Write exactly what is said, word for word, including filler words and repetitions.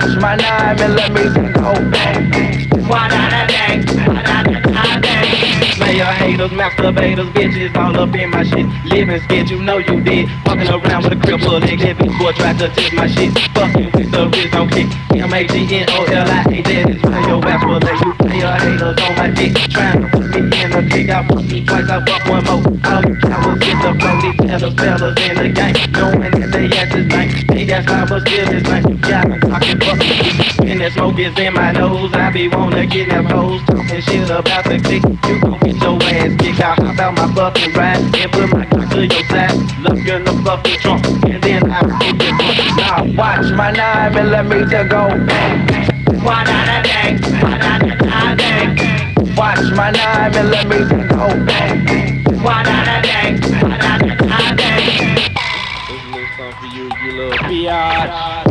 watch my nine millimeter go bang, bang. Why not a dang? Why not a dang? Player haters, masturbators, bitches all up in my shit. Living skit, you know you did. Walking around with a cripple exhibit, boy try to test my shit. Fucking with the wrist on kick. M A G N O L I A, that is why your ass will let you. Player haters on my dick, trying to put me in a kick. I fuck me twice, I fuck one more. All you cowards get the flow, these fellas, fellas in the game. Knowing that they ass is lame. Big ass line, but still is lame. Yeah, I can fuck me. And that smoke is in my nose. I be wanna get that pose. Talking shit about the click. You gon' get your ass kicked out. Hop out my fucking ride and put my cock to your side. Look in the fucking trunk, and then I hit your trunk. Now watch my nine millimeter go bang, bang. Why not a dang? Why not a dang? Watch my nine millimeter go bang, bang. Why not a dang? Why not a dang? This little song for you, you little biatch.